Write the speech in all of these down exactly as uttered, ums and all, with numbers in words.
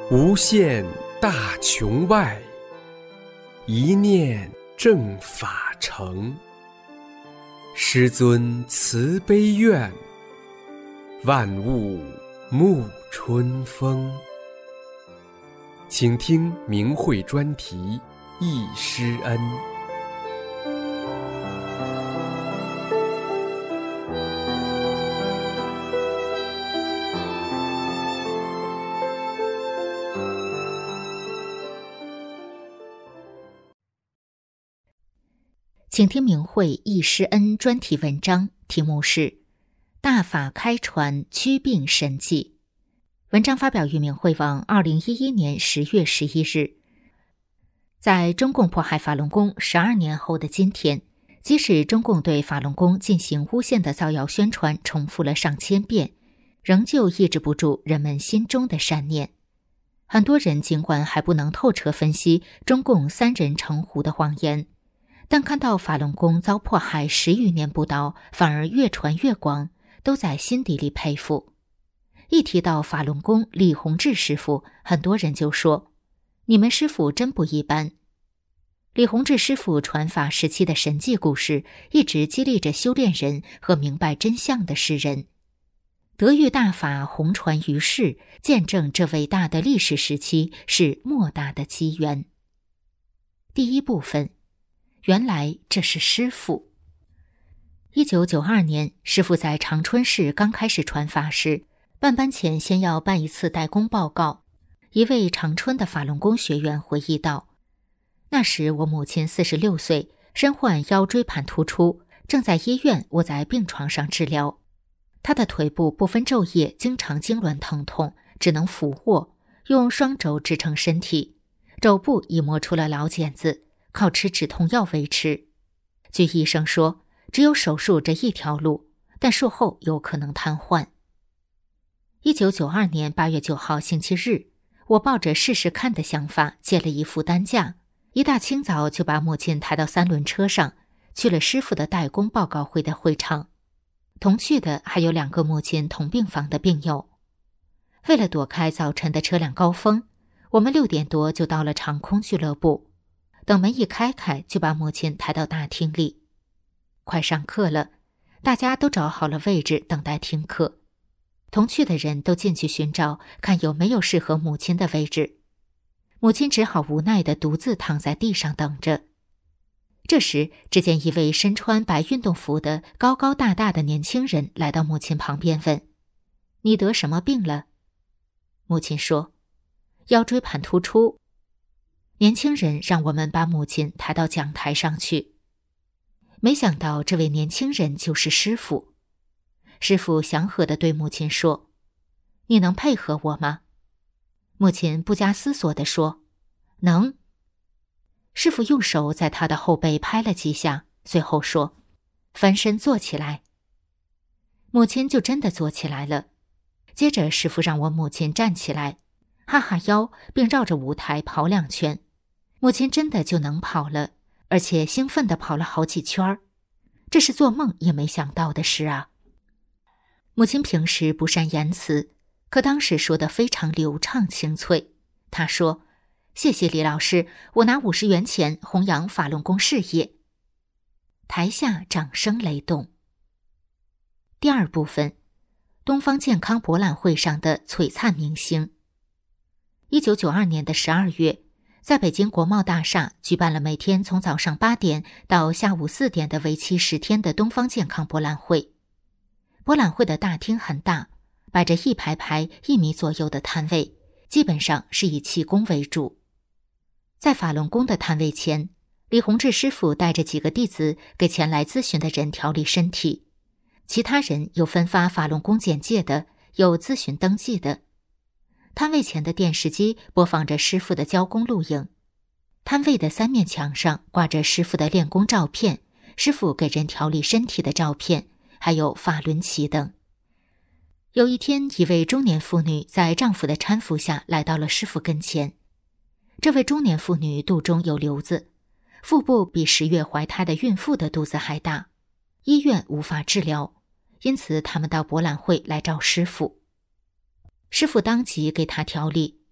无限大穹外，一念正法成。师尊慈悲愿，万物沐春风。请听明慧专题忆师恩。 请听明慧忆师恩专题文章，题目是大法开传祛病神迹。文章发表于明慧网二零一一年十月十一日。在中共迫害法轮功十二年后的今天，即使中共对法轮功进行诬陷的造谣宣传重复了上千遍，仍旧抑制不住人们心中的善念。很多人尽管还不能透彻分析中共三人成虎的谎言，但看到法轮功遭迫害十余年不倒，反而越传越广，都在心底里佩服。一提到法轮功李洪志师傅，很多人就说：“你们师傅真不一般。”李洪志师傅传法时期的神迹故事，一直激励着修炼人和明白真相的世人。德育大法弘传于世，见证这伟大的历史时期是莫大的机缘。第一部分，原来这是师父。一九九二年，师父在长春市刚开始传法时，办班前先要办一次代工报告。一位长春的法轮功学员回忆道：“那时我母亲四十六岁，身患腰椎盘突出，正在医院卧在病床上治疗。她的腿部不分昼夜，经常痉挛疼痛，只能俯卧，用双肘支撑身体，肘部已磨出了老茧子，靠吃止痛药维持。据医生说，只有手术这一条路，但术后有可能瘫痪。”一九九二年八月九号星期日，我抱着试试看的想法，借了一副担架，一大清早就把母亲抬到三轮车上，去了师傅的代工报告会的会场。同去的还有两个母亲同病房的病友。为了躲开早晨的车辆高峰，我们六点多就到了长空俱乐部。等门一开开，就把母亲抬到大厅里。快上课了，大家都找好了位置等待听课。同去的人都进去寻找，看有没有适合母亲的位置。母亲只好无奈地独自躺在地上等着。这时，只见一位身穿白运动服的高高大大的年轻人来到母亲旁边问：“你得什么病了？”母亲说：“腰椎盘突出。”年轻人让我们把母亲抬到讲台上去。没想到这位年轻人就是师父。师父祥和地对母亲说：“你能配合我吗？”母亲不加思索地说：“能。”师父用手在她的后背拍了几下，随后说：“翻身坐起来。”母亲就真的坐起来了。接着师父让我母亲站起来，哈哈腰，并绕着舞台跑两圈。母亲真的就能跑了，而且兴奋地跑了好几圈儿。这是做梦也没想到的事啊！母亲平时不善言辞，可当时说得非常流畅清脆。她说：“谢谢李老师，我拿五十元钱弘扬法轮功事业。”台下掌声雷动。第二部分，东方健康博览会上的璀璨明星。一九九二年的十二月，在北京国贸大厦举办了每天从早上八点到下午四点的为期十天的东方健康博览会。博览会的大厅很大，摆着一排排一米左右的摊位，基本上是以气功为主。在法轮功的摊位前，李洪志师傅带着几个弟子给前来咨询的人调理身体，其他人有分发法轮功简介的，有咨询登记的。摊位前的电视机播放着师傅的教功录影，摊位的三面墙上挂着师傅的练功照片，师傅给人调理身体的照片，还有法轮旗等。有一天，一位中年妇女在丈夫的搀扶下来到了师傅跟前。这位中年妇女肚中有瘤子，腹部比十月怀胎的孕妇的肚子还大，医院无法治疗，因此他们到博览会来找师傅。师傅当即给她调理，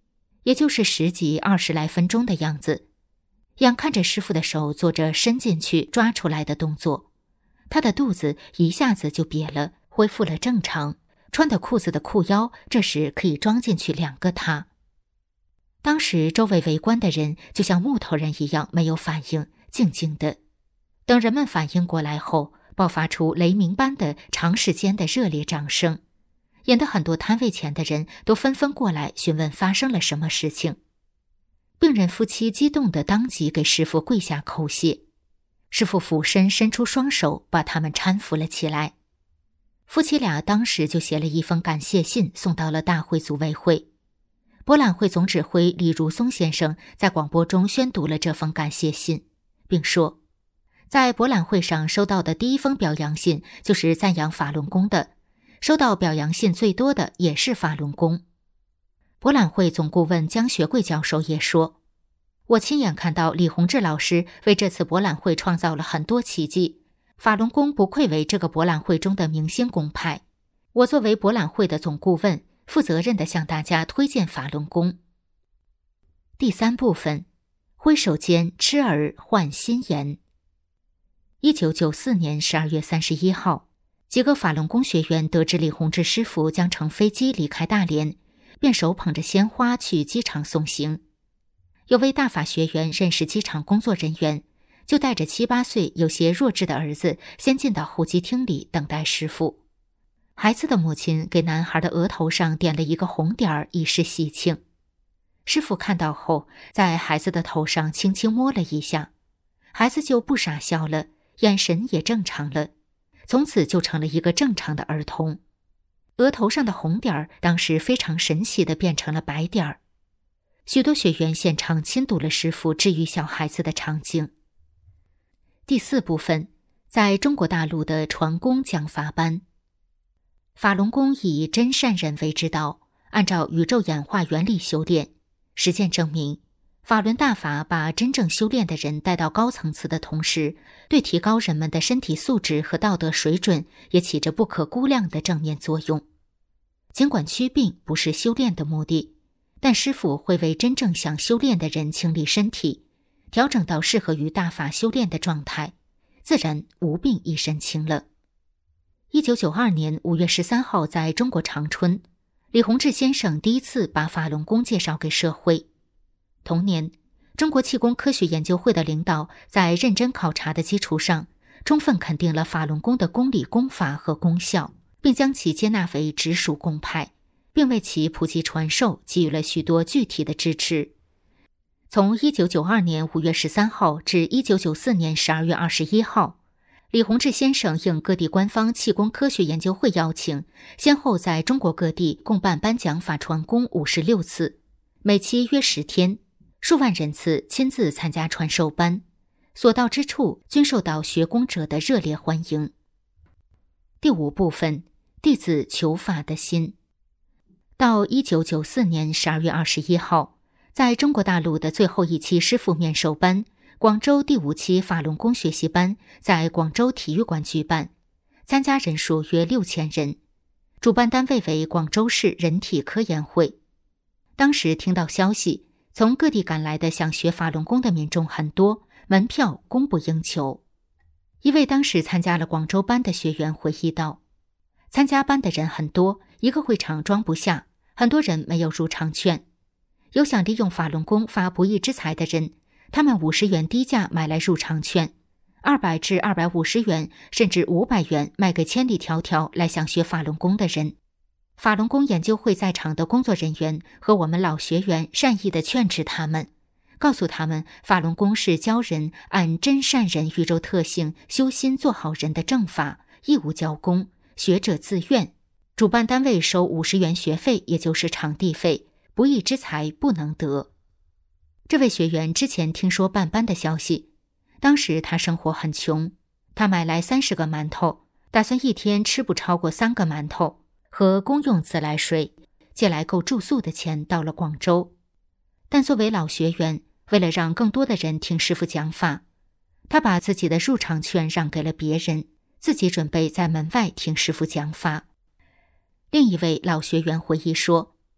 也就是十几二十来分钟的样子。眼看着师傅的手做着伸进去抓出来的动作，他的肚子一下子就瘪了，恢复了正常，穿的裤子的裤腰这时可以装进去两个他。当时周围围观的人就像木头人一样没有反应，静静的。等人们反应过来后，爆发出雷鸣般的长时间的热烈掌声，引得很多摊位前的人都纷纷过来询问发生了什么事情。病人夫妻激动地当即给师父跪下叩谢，师父俯身伸出双手把他们搀扶了起来。夫妻俩当时就写了一封感谢信送到了大会组委会。博览会总指挥李如松先生在广播中宣读了这封感谢信，并说，在博览会上收到的第一封表扬信就是赞扬法轮功的，收到表扬信最多的也是法轮功。博览会总顾问江学贵教授也说，我亲眼看到李洪志老师为这次博览会创造了很多奇迹，法轮功不愧为这个博览会中的明星功派。我作为博览会的总顾问，负责任地向大家推荐法轮功。第三部分，挥手间痴儿换心颜。一九九四年十二月三十一号，几个法轮功学员得知李洪志师傅将乘飞机离开大连，便手捧着鲜花去机场送行。有位大法学员认识机场工作人员，就带着七八岁有些弱智的儿子先进到候机厅里等待师傅。孩子的母亲给男孩的额头上点了一个红点儿，以示喜庆。师傅看到后，在孩子的头上轻轻摸了一下，孩子就不傻笑了，眼神也正常了，从此就成了一个正常的儿童。额头上的红点儿当时非常神奇地变成了白点儿。许多学员现场亲睹了师傅治愈小孩子的场景。第四部分，在中国大陆的传功讲法班。法轮功以真善忍为之道，按照宇宙演化原理修炼。实践证明，法轮大法把真正修炼的人带到高层次的同时，对提高人们的身体素质和道德水准也起着不可估量的正面作用。尽管祛病不是修炼的目的，但师父会为真正想修炼的人清理身体，调整到适合于大法修炼的状态，自然无病一身轻了。一九九二年五月十三号，在中国长春，李洪志先生第一次把法轮功介绍给社会。同年，中国气功科学研究会的领导在认真考察的基础上，充分肯定了法轮功的功理功法和功效，并将其接纳为直属功派，并为其普及传授给予了许多具体的支持。从一九九二年五月十三号至一九九四年十二月二十一号，李洪志先生应各地官方气功科学研究会邀请，先后在中国各地共办颁奖法传功五十六次，每期约十天，数万人次亲自参加传授班，所到之处均受到学功者的热烈欢迎。第五部分，弟子求法的心。到一九九四年十二月二十一号，在中国大陆的最后一期师傅面授班，广州第五期法轮功学习班在广州体育馆举办，参加人数约六千人，主办单位为广州市人体科研会。当时听到消息，从各地赶来的想学法轮功的民众很多，门票供不应求。一位当时参加了广州班的学员回忆道，参加班的人很多，一个会场装不下，很多人没有入场券。有想利用法轮功发不义之财的人，他们五十元低价买来入场券，二百至二百五十元甚至五百元卖给千里迢迢来想学法轮功的人。法轮功研究会在场的工作人员和我们老学员善意地劝止他们，告诉他们法轮功是教人按真善人宇宙特性修心做好人的正法，义务教功，学者自愿，主办单位收五十元学费，也就是场地费，不义之财不能得。这位学员之前听说办班的消息，当时他生活很穷，他买来三十个馒头，打算一天吃不超过三个馒头，和公用自来水，借来够住宿的钱到了广州。但作为老学员，为了让更多的人听师傅讲法，他把自己的入场券让给了别人，自己准备在门外听师傅讲法。另一位老学员回忆说，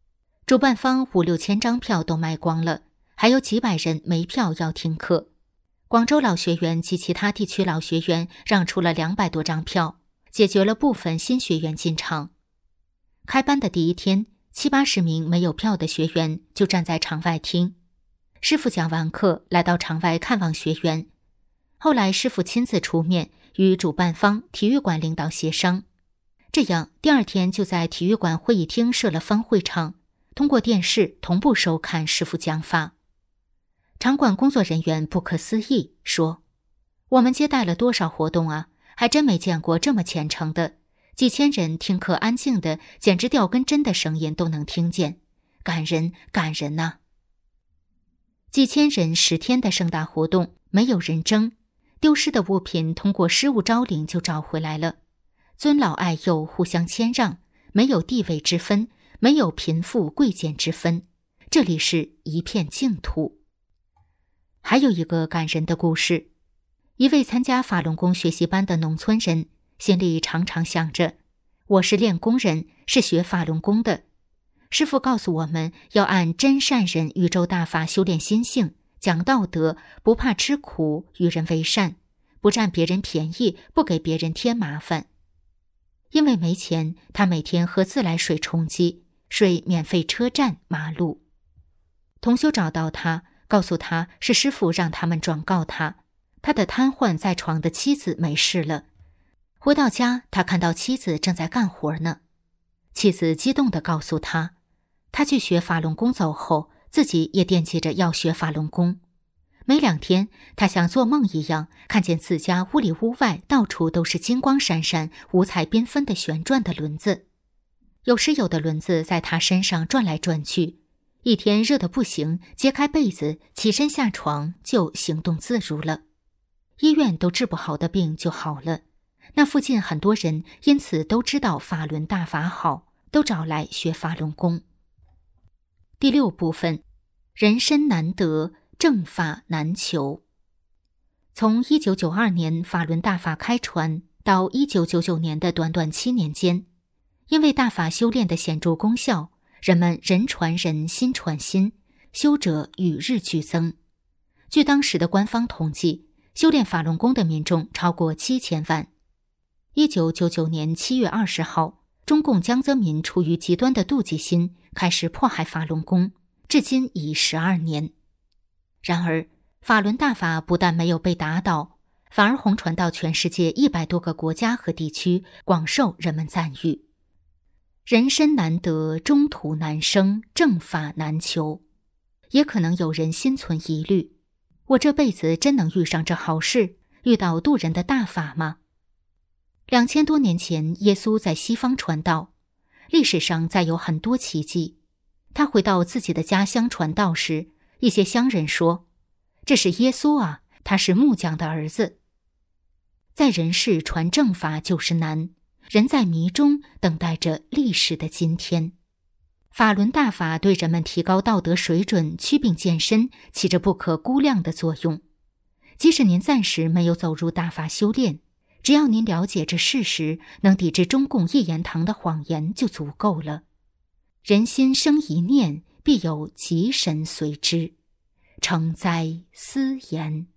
主办方五六千张票都卖光了，还有几百人没票要听课。广州老学员及其他地区老学员让出了两百多张票，解决了部分新学员进场。开班的第一天，七八十名没有票的学员就站在场外听。师傅讲完课，来到场外看望学员。后来师傅亲自出面与主办方体育馆领导协商，这样第二天就在体育馆会议厅设了分会场，通过电视同步收看师傅讲法。场馆工作人员不可思议说，我们接待了多少活动啊，还真没见过这么虔诚的，几千人听课安静的，简直掉根针的声音都能听见，感人感人呐、啊！几千人十天的盛大活动，没有人争，丢失的物品通过失物招领就找回来了。尊老爱幼互相谦让，没有地位之分，没有贫富贵贱之分，这里是一片净土。还有一个感人的故事，一位参加法轮功学习班的农村人，心里常常想着，我是练功人，是学法轮功的。师父告诉我们要按真善忍宇宙大法修炼心性，讲道德，不怕吃苦，与人为善，不占别人便宜，不给别人添麻烦。因为没钱，他每天喝自来水充饥，睡免费车站马路。同修找到他，告诉他是师父让他们转告他，他的瘫痪在床的妻子没事了。回到家，他看到妻子正在干活呢。妻子激动地告诉他，他去学法轮功走后，自己也惦记着要学法轮功。没两天，他像做梦一样，看见自家屋里屋外到处都是金光闪闪、五彩缤纷的旋转的轮子。有时有的轮子在他身上转来转去，一天热得不行，揭开被子，起身下床就行动自如了。医院都治不好的病就好了。那附近很多人因此都知道法轮大法好，都找来学法轮功。第六部分，人身难得，正法难求。从一九九二年法轮大法开传到一九九九年的短短七年间，因为大法修炼的显著功效，人们人传人，心传心，修者与日俱增。据当时的官方统计，修炼法轮功的民众超过七千万。一九九九年七月二十号，中共江泽民出于极端的妒忌心，开始迫害法轮功，至今已十二年。然而，法轮大法不但没有被打倒，反而红传到全世界一百多个国家和地区，广受人们赞誉。人身难得，中途难生，正法难求。也可能有人心存疑虑，我这辈子真能遇上这好事，遇到渡人的大法吗？两千多年前，耶稣在西方传道，历史上再有很多奇迹。他回到自己的家乡传道时，一些乡人说，这是耶稣啊，他是木匠的儿子。在人世传正法就是难，人在迷中等待着历史的今天。法轮大法对人们提高道德水准、祛病健身起着不可估量的作用。即使您暂时没有走入大法修炼，只要您了解这事实，能抵制中共一言堂的谎言就足够了。人心生一念，必有吉神随之，诚哉斯言。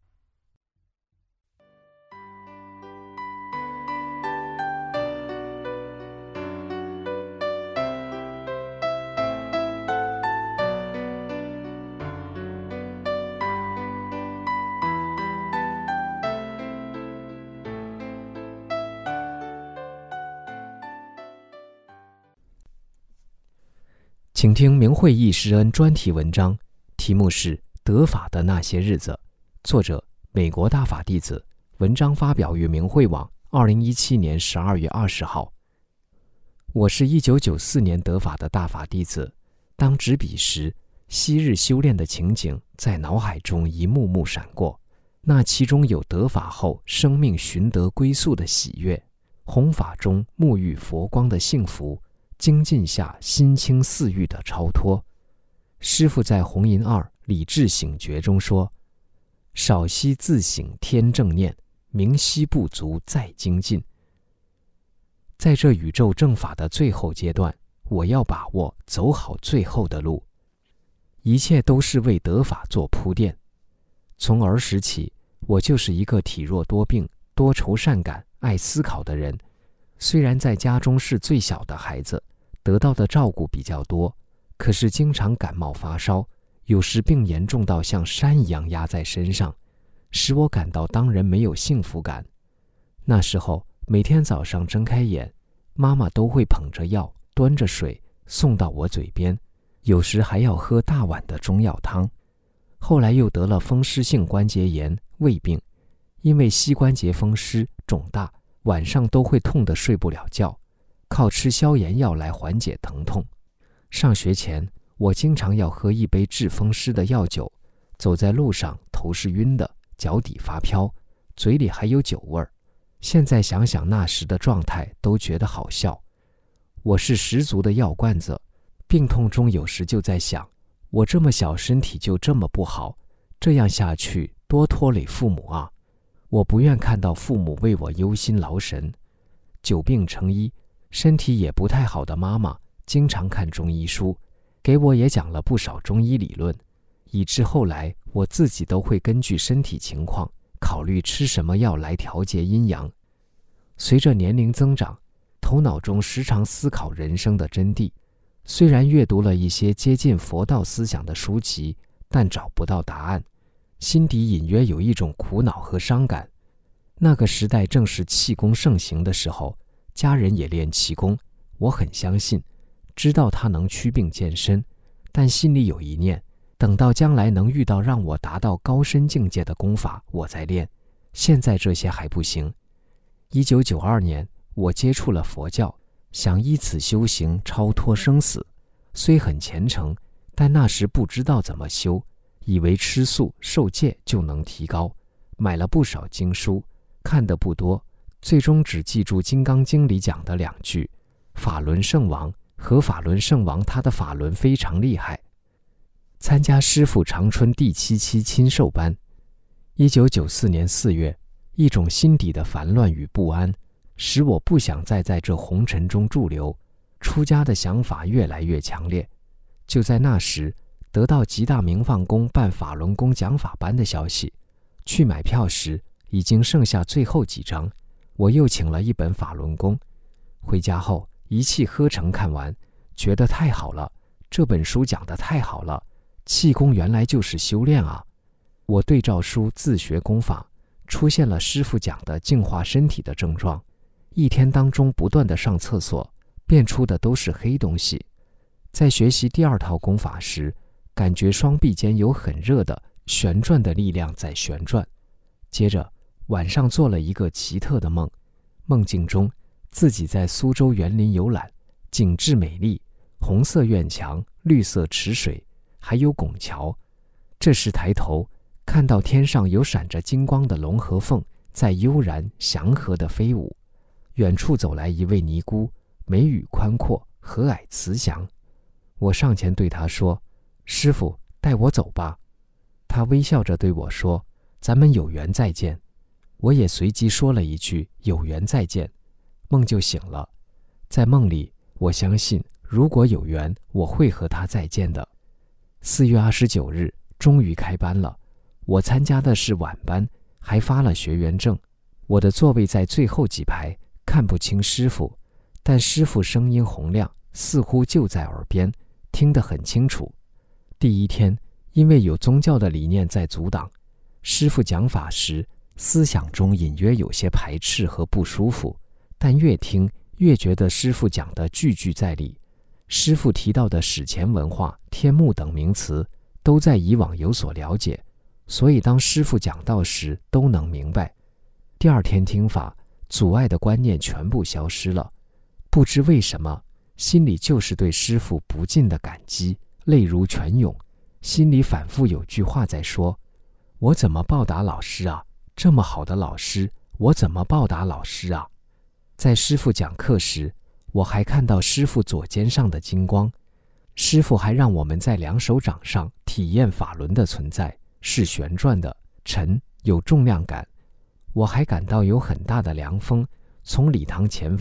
请听明慧忆师恩专题文章，题目是《得法的那些日子》，作者美国大法弟子，文章发表于明慧网二零一七年十二月二十号。我是一九九四年得法的大法弟子，当执笔时，昔日修炼的情景在脑海中一幕幕闪过，那其中有得法后生命寻得归宿的喜悦，弘法中沐浴佛光的幸福，精进下心清似玉的超脱。师父在弘淫二理智醒觉中说，少息自省天正念，明晰不足再精进。在这宇宙正法的最后阶段， 我要把握走好最后的路，一切都是为得法做铺垫。从儿时起，我就是一个体弱多病、多愁善感、爱思考的人。虽然在家中是最小的孩子，得到的照顾比较多，可是经常感冒发烧，有时病严重到像山一样压在身上，使我感到当人没有幸福感。那时候每天早上睁开眼，妈妈都会捧着药端着水送到我嘴边，有时还要喝大碗的中药汤。后来又得了风湿性关节炎、胃病，因为膝关节风湿肿大，晚上都会痛得睡不了觉，靠吃消炎药来缓解疼痛。上学前，我经常要喝一杯治风湿的药酒，走在路上头是晕的，脚底发飘，嘴里还有酒味儿。现在想想那时的状态都觉得好笑。我是十足的药罐子，病痛中有时就在想，我这么小身体就这么不好，这样下去多拖累父母啊！我不愿看到父母为我忧心劳神。久病成医，身体也不太好的妈妈经常看中医书，给我也讲了不少中医理论，以致后来我自己都会根据身体情况考虑吃什么药来调节阴阳。随着年龄增长，头脑中时常思考人生的真谛，虽然阅读了一些接近佛道思想的书籍，但找不到答案，心底隐约有一种苦恼和伤感。那个时代正是气功盛行的时候，家人也练气功，我很相信，知道它能祛病健身，但心里有一念，等到将来能遇到让我达到高深境界的功法，我再练。现在这些还不行。一九九二年，我接触了佛教，想依此修行超脱生死，虽很虔诚，但那时不知道怎么修，以为吃素受戒就能提高，买了不少经书，看得不多，最终只记住《金刚经》里讲的两句：法轮圣王和法轮圣王他的法轮非常厉害。参加师父长春第七期亲授班。一九九四年四月，一种心底的烦乱与不安，使我不想再在这红尘中驻留，出家的想法越来越强烈。就在那时，得到吉大明放宫办法轮功讲法班的消息，去买票时已经剩下最后几张，我又请了一本法轮功。回家后一气呵成看完，觉得太好了，这本书讲得太好了，气功原来就是修炼啊！我对照书自学功法，出现了师父讲的净化身体的症状，一天当中不断的上厕所，变出的都是黑东西。在学习第二套功法时，感觉双臂间有很热的旋转的力量在旋转。接着晚上做了一个奇特的梦，梦境中自己在苏州园林游览，景致美丽，红色院墙，绿色池水，还有拱桥。这时抬头看到天上有闪着金光的龙和凤在悠然祥和地飞舞，远处走来一位尼姑，眉宇宽阔，和蔼慈祥。我上前对她说：师父，带我走吧。她微笑着对我说：咱们有缘再见。我也随即说了一句有缘再见，梦就醒了。在梦里，我相信如果有缘，我会和她再见的。四月二十九日终于开班了，我参加的是晚班，还发了学员证。我的座位在最后几排，看不清师父，但师父声音洪亮，似乎就在耳边，听得很清楚。第一天，因为有宗教的理念在阻挡，师父讲法时，思想中隐约有些排斥和不舒服，但越听越觉得师父讲的句句在理。师父提到的史前文化、天目等名词，都在以往有所了解，所以当师父讲到时都能明白。第二天听法，阻碍的观念全部消失了，不知为什么，心里就是对师父不尽的感激，泪如泉涌，心里反复有句话在说：我怎么报答老师啊？这么好的老师，我怎么报答老师啊？在师父讲课时，我还看到师父左肩上的金光，师父还让我们在两手掌上体验法轮的存在，是旋转的，沉，有重量感。我还感到有很大的凉风从礼堂前方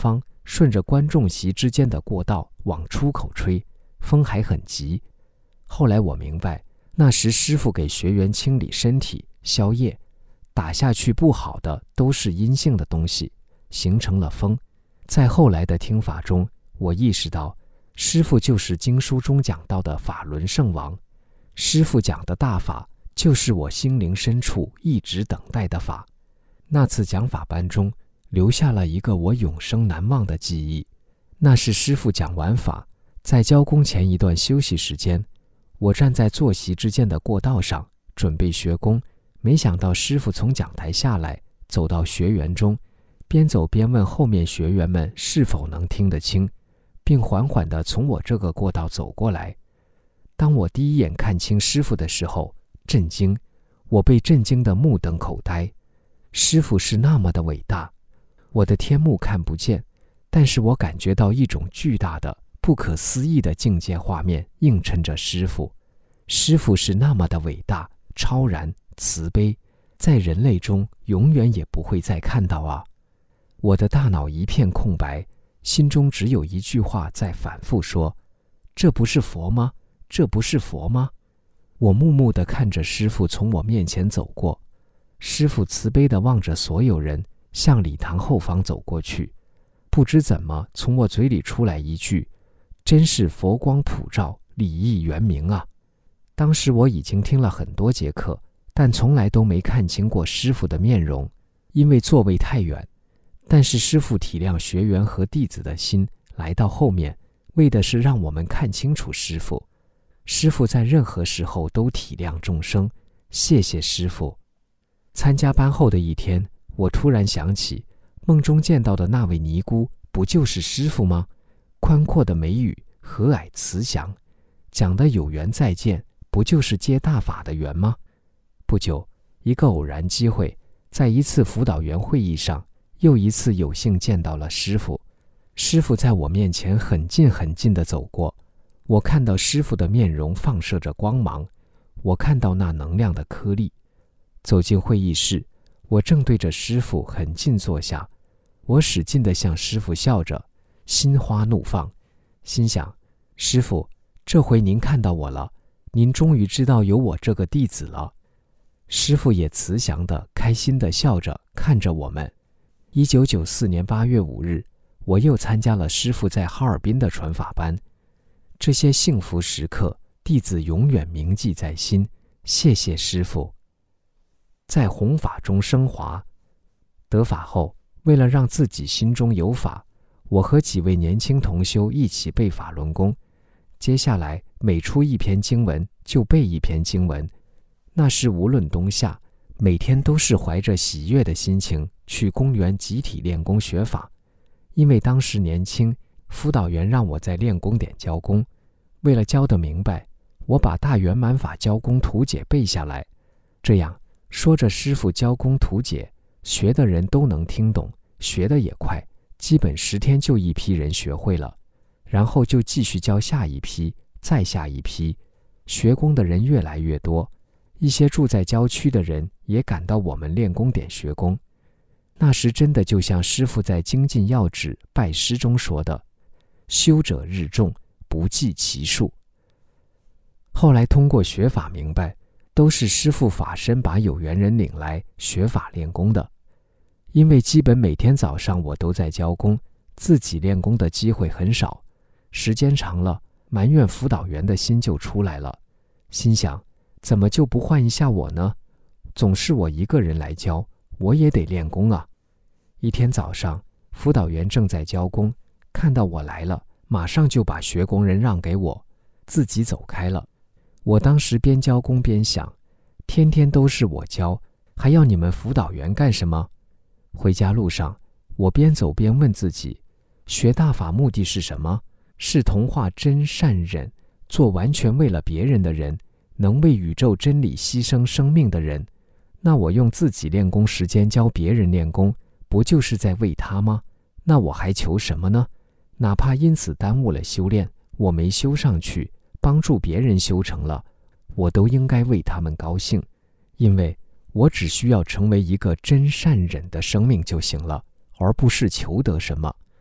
顺着观众席之间的过道往出口吹，风还很急。后来我明白，那时师父给学员清理身体、消业，打下去不好的都是阴性的东西，形成了风。在后来的听法中，我意识到师父就是经书中讲到的法轮圣王，师父讲的大法就是我心灵深处一直等待的法。那次讲法班中留下了一个我永生难忘的记忆，那是师父讲完法，在交功前一段休息时间，我站在坐席之间的过道上准备学功，没想到师父从讲台下来，走到学员中，边走边问后面学员们是否能听得清，并缓缓地从我这个过道走过来。当我第一眼看清师父的时候，震惊，我被震惊得目瞪口呆。师父是那么的伟大，我的天目看不见，但是我感觉到一种巨大的、不可思议的境界画面映衬着师父。师父是那么的伟大、超然、慈悲，在人类中永远也不会再看到啊！我的大脑一片空白，心中只有一句话在反复说：这不是佛吗？这不是佛吗？我木木地看着师父从我面前走过，师父慈悲地望着所有人，向礼堂后方走过去。不知怎么从我嘴里出来一句：真是佛光普照，礼义圆明啊！当时我已经听了很多节课，但从来都没看清过师父的面容，因为座位太远。但是师父体谅学员和弟子的心，来到后面，为的是让我们看清楚师父。师父在任何时候都体谅众生，谢谢师父。参加班后的一天，我突然想起，梦中见到的那位尼姑，不就是师父吗？宽阔的眉宇，和蔼慈祥，讲的有缘再见，不就是接大法的缘吗？不久，一个偶然机会，在一次辅导员会议上，又一次有幸见到了师父。师父在我面前很近很近地走过，我看到师父的面容放射着光芒，我看到那能量的颗粒。走进会议室，我正对着师父很近坐下，我使劲地向师父笑着，心花怒放，心想：师父，这回您看到我了，您终于知道有我这个弟子了。师父也慈祥地、开心地笑着看着我们。一九九四年八月五日，我又参加了师父在哈尔滨的传法班。这些幸福时刻，弟子永远铭记在心，谢谢师父。在弘法中升华。得法后，为了让自己心中有法，我和几位年轻同修一起背法轮功。接下来每出一篇经文就背一篇经文，那是无论冬夏，每天都是怀着喜悦的心情去公园集体练功学法。因为当时年轻，辅导员让我在练功点教功，为了教得明白，我把大圆满法教功图解背下来，这样说着师父教功图解，学的人都能听懂，学得也快，基本十天就一批人学会了，然后就继续教下一批，再下一批，学功的人越来越多，一些住在郊区的人也赶到我们练功点学功。那时真的就像师父在精进要旨拜师中说的：修者日众，不计其数。后来通过学法明白，都是师父法身把有缘人领来学法练功的。因为基本每天早上我都在教功，自己练功的机会很少，时间长了，埋怨辅导员的心就出来了，心想怎么就不换一下我呢？总是我一个人来教，我也得练功啊。一天早上，辅导员正在教功，看到我来了，马上就把学功人让给我，自己走开了。我当时边教功边想，天天都是我教，还要你们辅导员干什么？回家路上，我边走边问自己，学大法目的是什么？是同化真善忍，做完全为了别人的人，能为宇宙真理牺牲生命的人。那我用自己练功时间教别人练功，不就是在为他吗？那我还求什么呢？哪怕因此耽误了修炼，我没修上去，帮助别人修成了，我都应该为他们高兴，因为我只需要成为一个真善忍的生命就行了，而不是求得什么。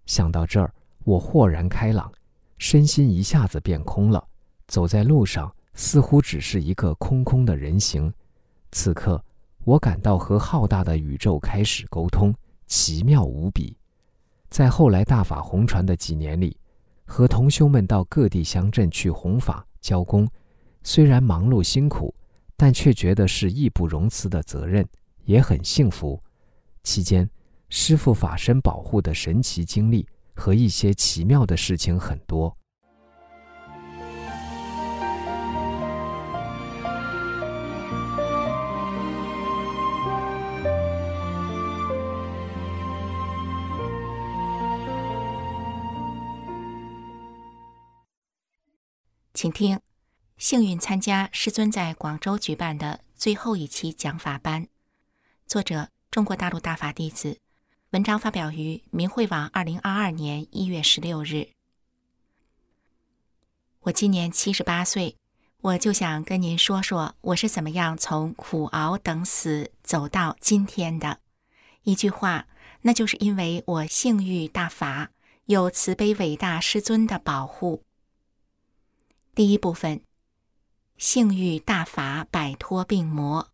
想到这儿，我豁然开朗，身心一下子变空了，走在路上似乎只是一个空空的人形。此刻我感到和浩大的宇宙开始沟通，奇妙无比。在后来大法弘传的几年里，和同修们到各地乡镇去弘法教功，虽然忙碌辛苦，但却觉得是义不容辞的责任，也很幸福。期间师父法身保护的神奇经历和一些奇妙的事情很多。 请听，幸运参加师尊在广州举办的最后一期讲法班，作者中国大陆大法弟子，文章发表于明慧网二零二二年一月十六日。我今年七十八岁，我就想跟您说说我是怎么样从苦熬等死走到今天的。一句话，那就是因为我幸遇大法，有慈悲伟大师尊的保护。第一部分，幸遇大法，摆脱病魔。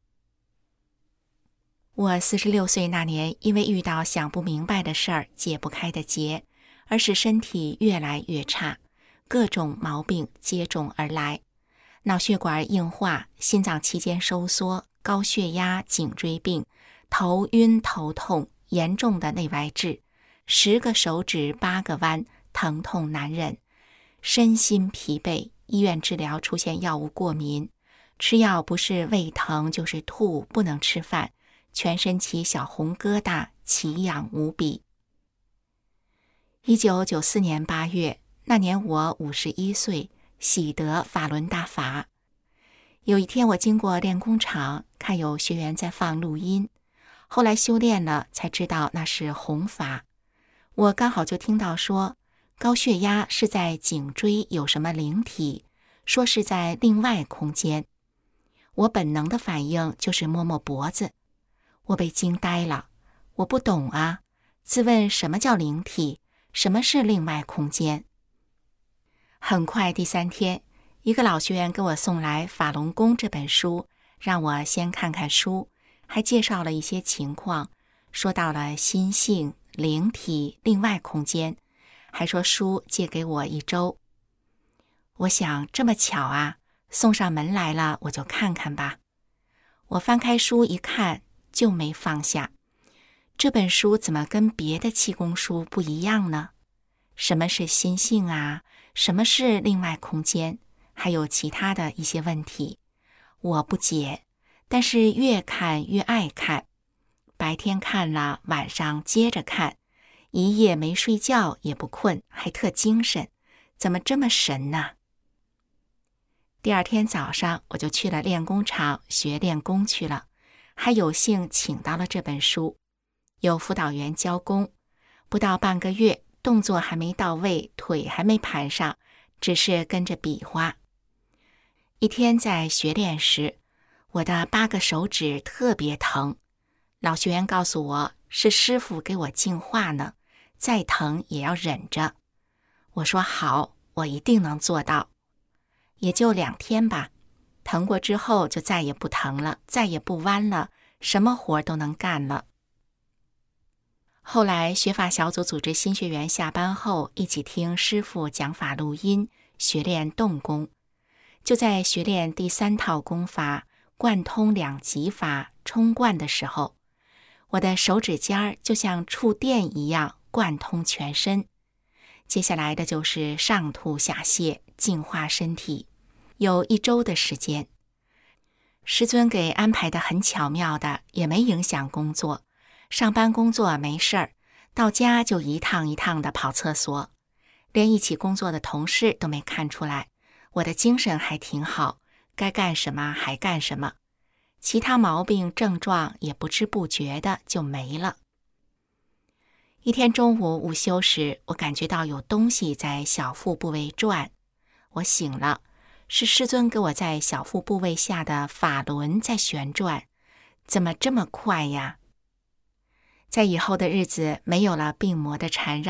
我四十六岁那年，因为遇到想不明白的事儿，解不开的结，而使身体越来越差，各种毛病接踵而来，脑血管硬化，心脏期间收缩，高血压、颈椎病，头晕头痛，严重的内外痔，十个手指八个弯，疼痛难忍，身心疲惫。医院治疗出现药物过敏，吃药不是胃疼就是吐，不能吃饭，全身起小红疙瘩，奇痒无比。一九九四年八月，那年我五十一岁，喜得法轮大法。有一天我经过练功场，看有学员在放录音，后来修炼了才知道那是弘法。我刚好就听到说高血压是在颈椎有什么灵体，说是在另外空间。我本能的反应就是摸摸脖子，我被惊呆了，我不懂啊，自问什么叫灵体，什么是另外空间。很快第三天，一个老学员给我送来《法轮功》这本书，让我先看看书，还介绍了一些情况，说到了心性、灵体、另外空间，还说书借给我一周。我想这么巧啊，送上门来了，我就看看吧。我翻开书一看，就没放下。这本书怎么跟别的气功书不一样呢？什么是心性啊？什么是另外空间？还有其他的一些问题，我不解，但是越看越爱看。白天看了，晚上接着看，一夜没睡觉也不困，还特精神，怎么这么神呢？第二天早上我就去了练功场学练功去了，还有幸请到了这本书，有辅导员教功，不到半个月，动作还没到位，腿还没盘上，只是跟着比划。一天在学练时，我的八个手指特别疼，老学员告诉我是师父给我净化呢，再疼也要忍着。我说好，我一定能做到。也就两天吧，疼过之后就再也不疼了，再也不弯了，什么活都能干了。后来学法小组组织新学员下班后一起听师父讲法录音，学练动功。就在学练第三套功法贯通两极法冲贯的时候，我的手指尖儿就像触电一样贯通全身。接下来的就是上吐下泻，净化身体，有一周的时间。师尊给安排的很巧妙的，也没影响工作。上班工作没事儿，到家就一趟一趟的跑厕所，连一起工作的同事都没看出来。我的精神还挺好，该干什么还干什么，其他毛病症状也不知不觉的就没了。一天中午午休时，我感觉到有东西在小腹部位转，我醒了，是师尊给我在小腹部位下的法轮在旋转，怎么这么快呀？在以后的日子没有了病魔的缠绕，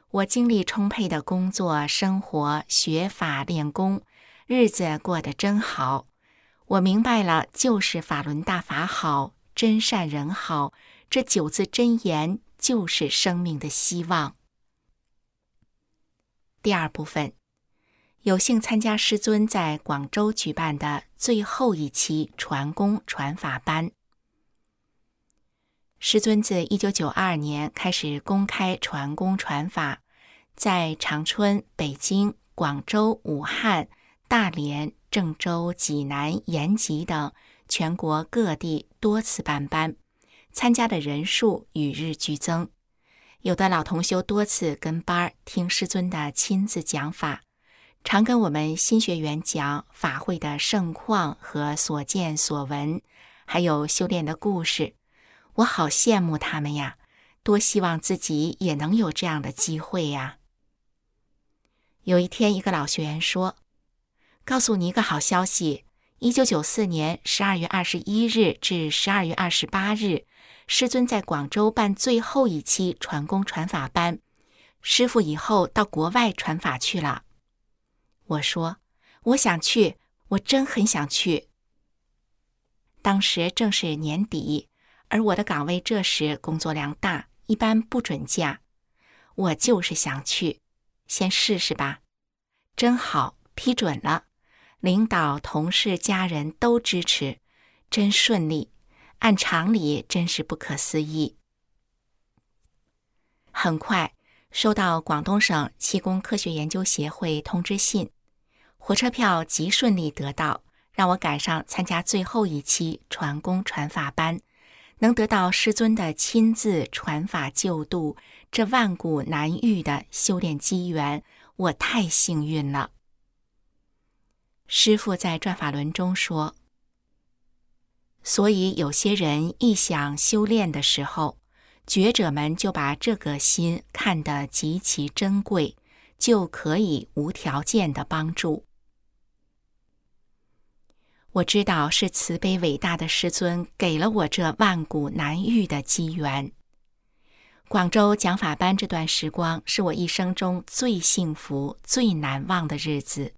我精力充沛的工作、生活、学法、练功，日子过得真好。我明白了，就是法轮大法好，真善人好，这九字真言就是生命的希望。第二部分，有幸参加师尊在广州举办的最后一期传功传法班。师尊自一九九二年开始公开传功传法，在长春、北京、广州、武汉、大连、郑州、济南、延吉等全国各地多次办班，参加的人数与日俱增。有的老同修多次跟班听师尊的亲自讲法，常跟我们新学员讲法会的盛况和所见所闻，还有修炼的故事。我好羡慕他们呀，多希望自己也能有这样的机会呀。有一天，一个老学员说，告诉你一个好消息，一九九四年十二月二十一日至十二月二十八日，师尊在广州办最后一期传功传法班，师父以后到国外传法去了。我说，我想去，我真很想去。当时正是年底，而我的岗位这时工作量大，一般不准假。我就是想去，先试试吧。真好，批准了。领导、同事、家人都支持，真顺利。按常理真是不可思议。很快收到广东省气功科学研究协会通知信，火车票极顺利得到，让我赶上参加最后一期传功传法班，能得到师尊的亲自传法救度，这万古难遇的修炼机缘，我太幸运了。师父在转法轮中说，所以有些人一想修炼的时候，觉者们就把这个心看得极其珍贵，就可以无条件的帮助。我知道是慈悲伟大的师尊给了我这万古难遇的机缘。广州讲法班这段时光是我一生中最幸福、最难忘的日子。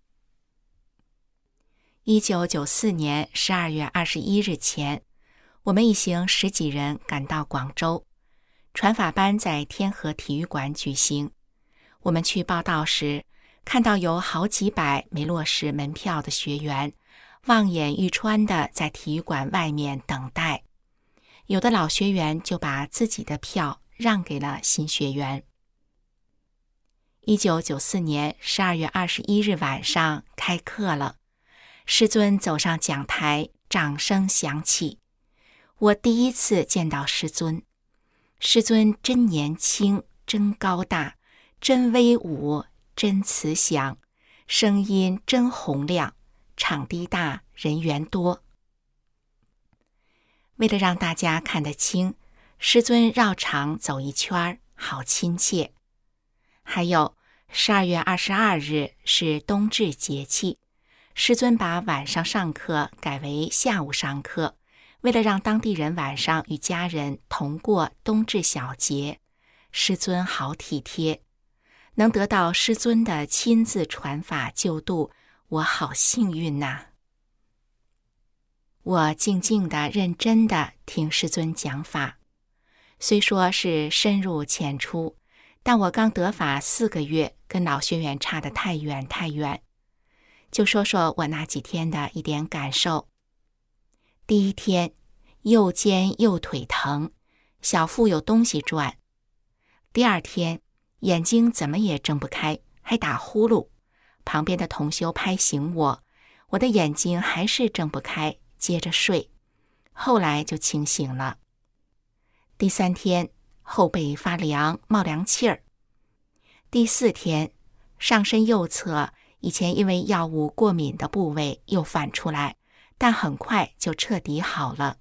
一九九四年十二月二十一日前，我们一行十几人赶到广州，传法班在天河体育馆举行。我们去报到时，看到有好几百没落实门票的学员，望眼欲穿地在体育馆外面等待。有的老学员就把自己的票让给了新学员。一九九四年十二月二十一日晚上开课了。师尊走上讲台，掌声响起。我第一次见到师尊，师尊真年轻，真高大，真威武，真慈祥，声音真洪亮，场地大，人员多。为了让大家看得清，师尊绕场走一圈，好亲切。还有十二月二十二日是冬至节气，师尊把晚上上课改为下午上课，为了让当地人晚上与家人同过冬至小节，师尊好体贴。能得到师尊的亲自传法救度，我好幸运呐！我静静地、认真地听师尊讲法，虽说是深入浅出，但我刚得法四个月，跟老学员差得太远太远。就说说我那几天的一点感受。第一天，右肩右腿疼，小腹有东西转。第二天，眼睛怎么也睁不开，还打呼噜，旁边的同修拍醒我，我的眼睛还是睁不开，接着睡，后来就清醒了。第三天，后背发凉，冒凉气儿。第四天，上身右侧以前因为药物过敏的部位又反出来，但很快就彻底好了。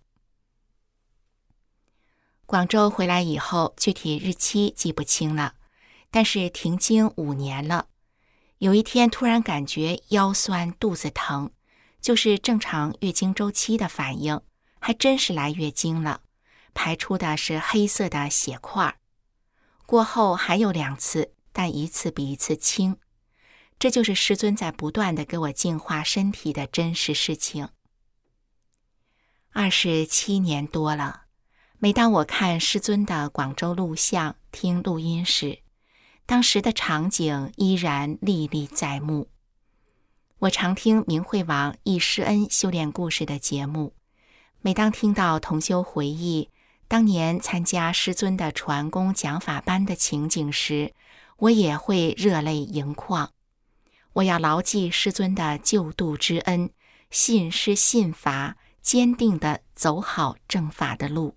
广州回来以后，具体日期记不清了，但是停经五年了。有一天突然感觉腰酸肚子疼，就是正常月经周期的反应，还真是来月经了，排出的是黑色的血块。 过后还有两次，但一次比一次轻。这就是师尊在不断地给我净化身体的真实事情。二十七年多了，每当我看师尊的广州录像、听录音时，当时的场景依然历历在目。我常听明慧网忆师恩修炼故事的节目，每当听到同修回忆当年参加师尊的传功讲法班的情景时，我也会热泪盈眶。我要牢记师尊的救度之恩，信师信法，坚定地走好正法的路。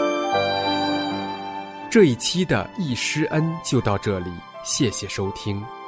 这一期的忆师恩就到这里，谢谢收听。